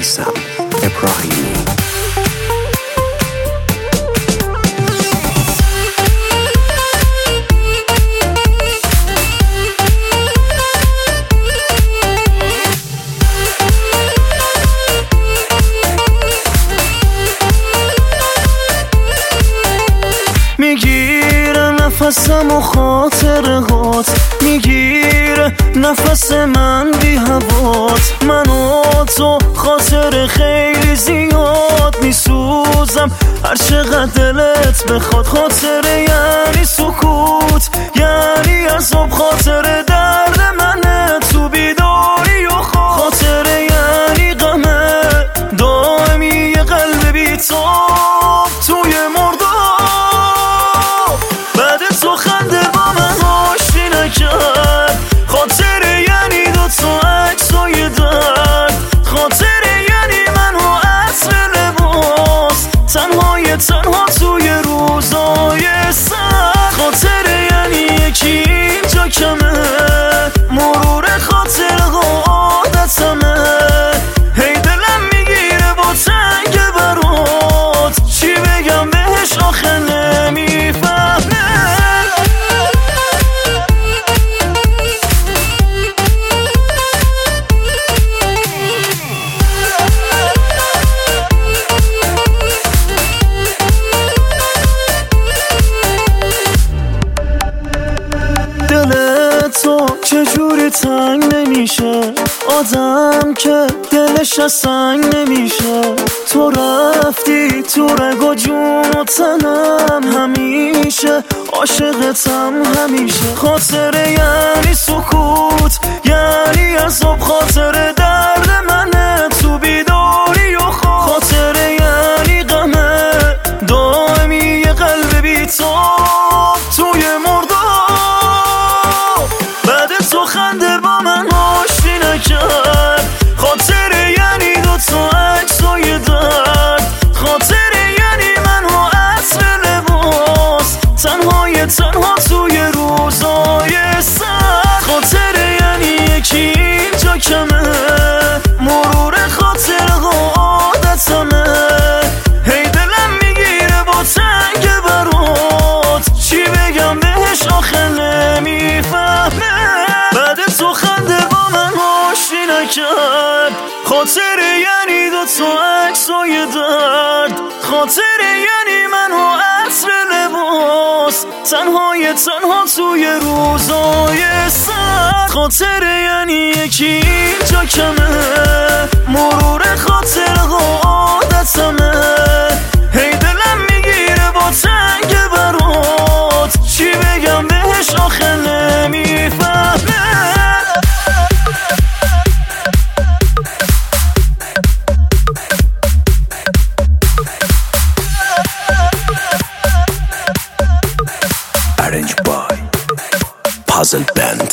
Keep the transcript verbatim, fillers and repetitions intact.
میثم ابراهیمی. میگیره نفسم و خاطره هات، میگیره نفس من بی هوات. من و تو خاطر خیلی زیاد میسوزم هر چقدر دلت بخواد. خاطره یعنی سکوت، یعنی عذاب، خاطره درد منه تو بیداری و خواب. خاطره یعنی غمه دائمی یه قلب بی‌تاب توی مرداب. بعد تو خنده با من آشتی نکرد. خاطره یعنی دوتا عکسای درد. خاطره یعنی من و عطر لباس، تنهای تنها توی روزای سرد. خاطره یعنی یکی اینجا کمه، مرور خاطره ها عادتمه. هی دلم میگیره با تنگ برات، چی بگم بهش آخه نمیفهمه. دل تو چجوری تنگ نمیشه، آدم که دلش از سنگ نمیشه. تو رفتی تو رگ و جون و تنم، همیشه عاشقتم همیشه. خاطره یعنی سکوت، یعنی عذاب، خاطره درد منه تو بیداری و خواب. خاطره یعنی غمه دائمی یه قلب بی‌تاب توی مرداب. بعد تو خنده با من آشتی نکرد. خاطره یعنی دوتا عکسای درد. خاطره یعنی من و عطر لباس، تنهای تنها توی روزای سرد. خاطره یعنی یکی اینجا کمه، مرور خاطره ها عادتمه. هی دلم میگیره با تنگ برات، چی بگم بهش آخه نمیفهمه. بعد تو خنده با من آشتی نکرد. خاطره یعنی دوتا عکسای درد. خاطره یعنی من و عطر لباس، تنهای تنها توی روزای سرد. خاطره یعنی یکی اینجا کمه، مرور خاطره ها عادتمه. هی دلم میگیره با تنگ برات، چی بگم بهش آخه نمیفهمه. Arranged by Puzzle Band.